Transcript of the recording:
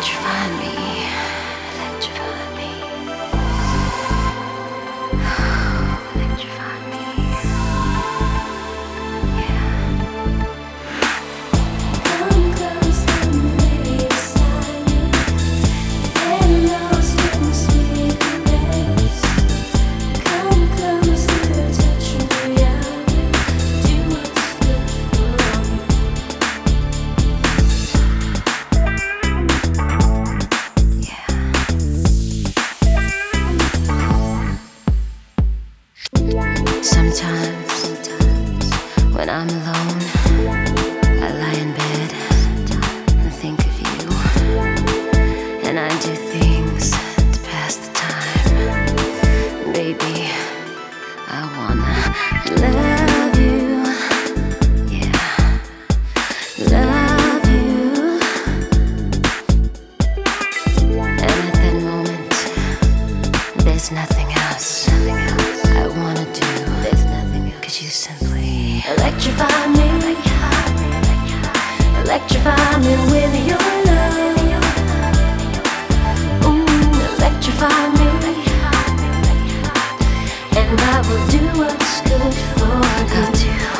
Electrify me, electrify me, electrify me, yeah. Come close to me, beside me, get lost in the sweet caress. Come closer, touch me, I will do what's good for you. Sometimes, when I'm alone, I lie in bed and think of you, and I do things to pass the time. Baby, I wanna love you, yeah, love you. And at that moment, there's nothing else I wanna do. There's nothing else. 'Cause you simply electrify me, electrify me with your love. Electrify me, and I will do what's good for you. I'll do